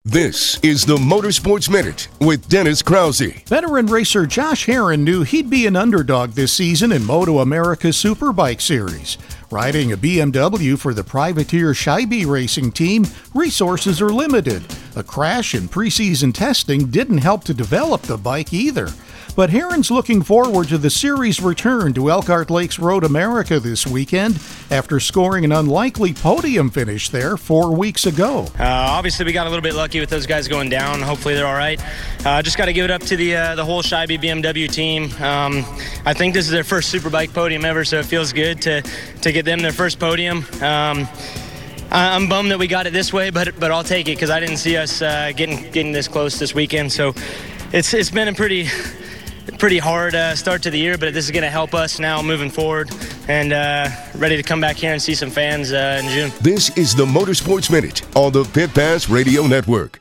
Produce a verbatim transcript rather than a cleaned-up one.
This is the Motorsports Minute with Dennis Krause. Veteran racer Josh Herrin knew he'd be an underdog this season in Moto America's Superbike Series. Riding a B M W for the privateer Scheibe Racing Team, resources are limited. A crash in preseason testing didn't help to develop the bike either. But Herrin's looking forward to the series' return to Elkhart Lakes Road America this weekend after scoring an unlikely podium finish there four weeks ago. Uh, obviously, we got a little bit lucky with those guys going down. Hopefully, they're all right. Uh, just got to give it up to the uh, the whole Scheibe B M W team. Um, I think this is their first Superbike podium ever, so it feels good to to get them their first podium. Um, I'm bummed that we got it this way, but but I'll take it because I didn't see us uh, getting getting this close this weekend. So it's it's been a pretty. pretty hard uh, start to the year, but this is going to help us now moving forward and uh, ready to come back here and see some fans uh, in June. This is the Motorsports Minute on the Pit Pass Radio Network.